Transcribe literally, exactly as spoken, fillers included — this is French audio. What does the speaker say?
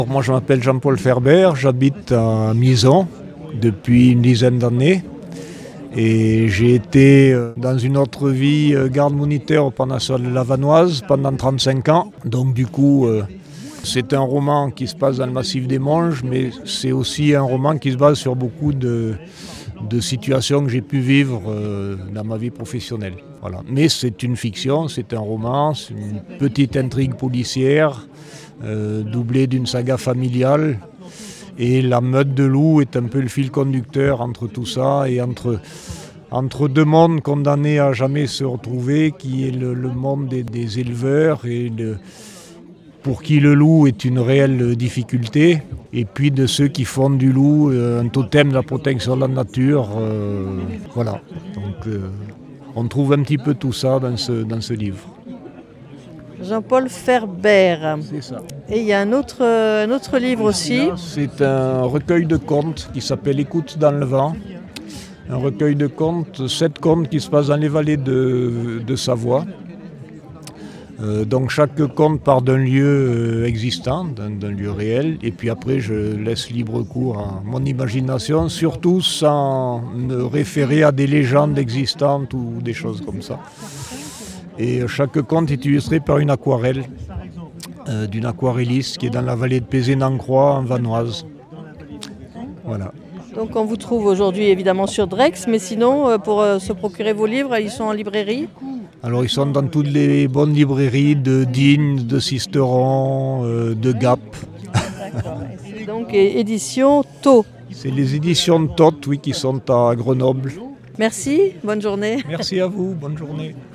Moi je m'appelle Jean-Paul Ferber, j'habite à Mison depuis une dizaine d'années et j'ai été dans une autre vie garde moniteur pendant la Vanoise pendant trente-cinq ans. Donc du coup c'est un roman qui se passe dans le massif des Monges, mais c'est aussi un roman qui se base sur beaucoup de, de situations que j'ai pu vivre dans ma vie professionnelle. Voilà. Mais c'est une fiction, c'est un roman, c'est une petite intrigue policière. Euh, doublé d'une saga familiale, et la meute de loups est un peu le fil conducteur entre tout ça et entre, entre deux mondes condamnés à jamais se retrouver, qui est le, le monde des, des éleveurs et le, pour qui le loup est une réelle difficulté, et puis de ceux qui font du loup un totem de la protection de la nature. Euh, voilà, donc euh, on trouve un petit peu tout ça dans ce, dans ce livre. Jean-Paul Ferber. C'est ça. Et il y a un autre, un autre livre aussi. C'est un recueil de contes qui s'appelle Écoute dans le vent. Un recueil de contes, sept contes qui se passent dans les vallées de, de Savoie. Euh, donc chaque conte part d'un lieu euh, existant, d'un, d'un lieu réel, et puis après je laisse libre cours à mon imagination, surtout sans me référer à des légendes existantes ou des choses comme ça. Et chaque conte est illustré par une aquarelle, euh, d'une aquarelliste qui est dans la vallée de Pézé-Nancroix en Vanoise. Voilà. Donc on vous trouve aujourd'hui évidemment sur Drex, mais sinon euh, pour euh, se procurer vos livres, ils sont en librairie? Alors ils sont dans toutes les bonnes librairies de Digne, de Sisteron, euh, de Gap. D'accord. Et c'est donc édition Tau. C'est les éditions de Tot, oui, qui sont à Grenoble. Merci, bonne journée. Merci à vous, bonne journée.